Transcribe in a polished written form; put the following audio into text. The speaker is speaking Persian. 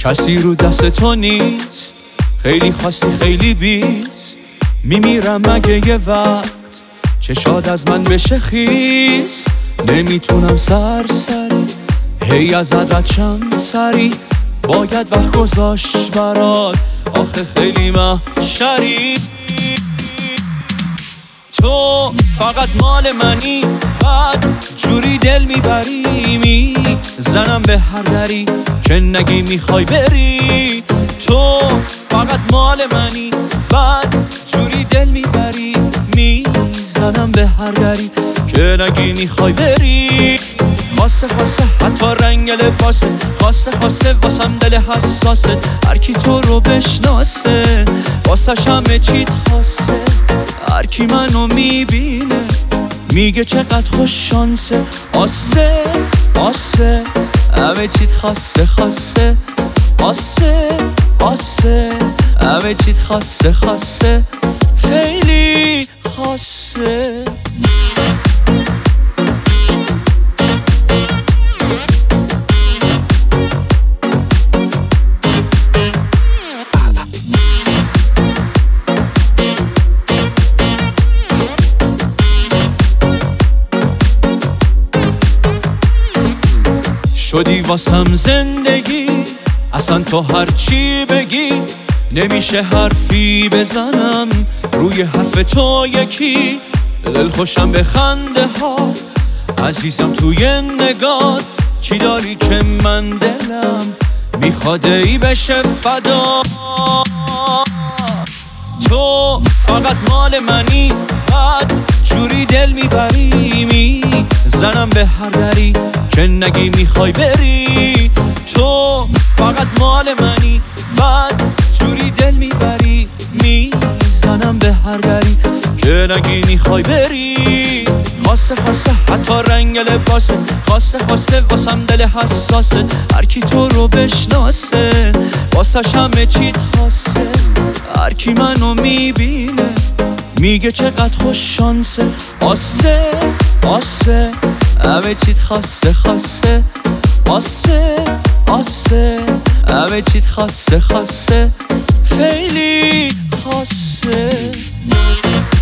کسی رو دست تو نیست، خیلی خواستی خیلی بیست. میمیرم مگه یه وقت چشاد از من بشه خیس. نمیتونم سری هی از عددشم سری، باید وقت گذاشت برات آخه خیلی محشری. تو فقط مال منی، بعد جوری دل میبری، میزنم به هر دری که نگی میخوای بری. تو فقط مال منی، بعد جوری دل میبری، میزنم به هر دری که نگی میخوای بری. خاصه حتی رنگ لباسه، خاصه واسم دل حساسه. هر کی تو رو بشناسه واسش همه چیت خاصه. هر کی منو میبینه میگه چقدر خوش شانسه. آسه همه چیت خاصه. آسه همه چیت خاصه خیلی خاصه. شدی واسم زندگی، اصلا تو هر چی بگی نمیشه حرفی بزنم روی حرف تو یکی. دل خوشم به خنده ها عزیزم توی نگاه. چی داری که من دلم میخواد ای بشه فدا. تو فقط مال منی، بعد جوری دل میبری، میزنم به هر دری که نگی میخوای بری. تو فقط مال منی، بعد جوری دل میبری، میزنم به هر دری که نگی میخوای بری. خاصه حتی رنگ لباسه، خاصه واسم دل حساسه. هر کی تو رو بشناسه واسش همه چیت خاصه. هر کی منو میبینه میگه چقدر خوش شانسه. آسه همه چیت خاصه. آسه همه چیت خاصه خیلی خاصه.